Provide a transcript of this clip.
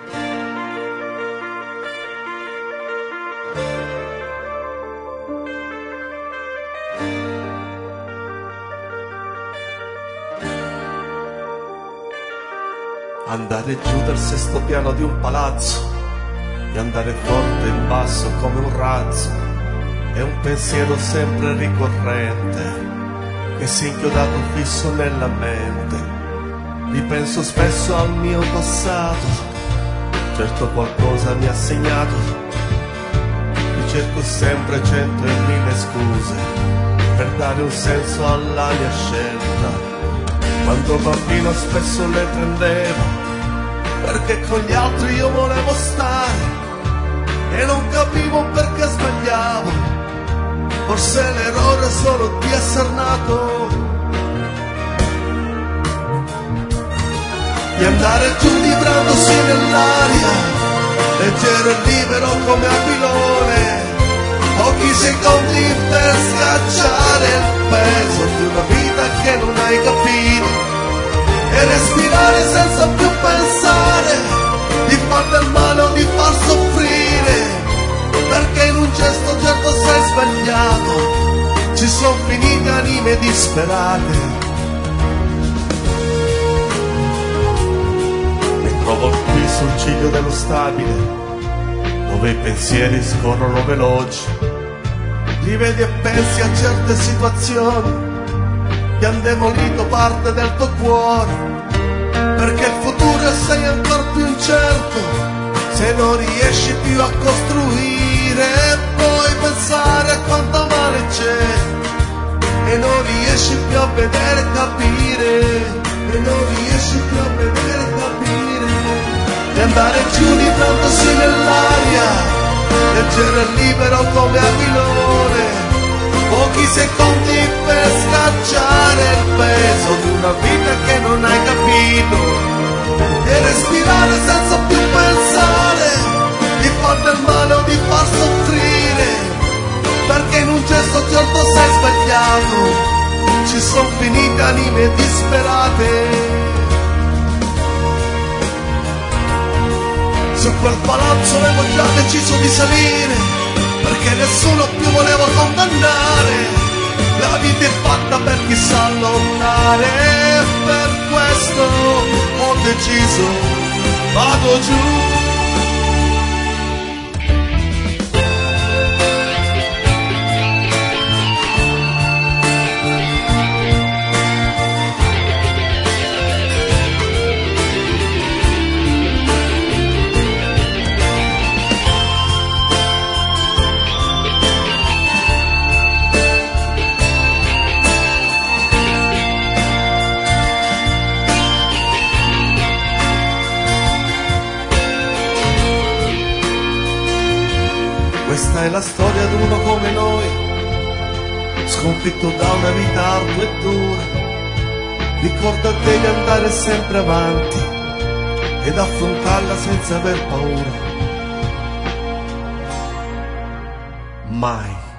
Andare giù dal sesto piano di un palazzo e andare forte in basso come un razzo è un pensiero sempre ricorrente che si è inchiodato fisso nella mente. Ripenso spesso al mio passato, certo qualcosa mi ha segnato. Mi cerco sempre 100 e 1000 scuse per dare un senso alla mia scelta. Quando bambino spesso le prendevo perché con gli altri io volevo stare e non capivo perché sbagliavo, forse l'errore è solo di essere nato. Di andare giù librandosi nell'aria, leggero e libero come aquilone, pochi secondi per scacciare il peso di una vita che non hai capito e respirare senza più pensare di far del male o di far soffrire, perché in un gesto certo sei sbagliato, ci sono finite anime disperate. Mi trovo qui sul ciglio dello stabile, dove i pensieri scorrono veloci, li vedi e pensi a certe situazioni che han demolito parte del tuo cuore, perché il futuro è sei ancora più incerto se non riesci più a costruire e poi pensare a quanto male c'è e non riesci più a vedere e capire, e non riesci più a vedere e capire. E andare giù librandosi nell'aria, leggero e libero come aquilone, pochi secondi per scacciare il peso di una vita che non hai capito e respirare senza più pensare di far del male o di far soffrire, perché in un gesto certo sei sbagliato, ci sono finite anime disperate. Su quel palazzo avevo già deciso di salire, perché nessuno più voleva condannare. La vita è fatta per chi sa lottare e per questo ho deciso, vado giù. Questa è la storia di uno come noi, sconfitto da una vita ardua e dura. Ricordati di andare sempre avanti ed affrontarla senza aver paura. Mai.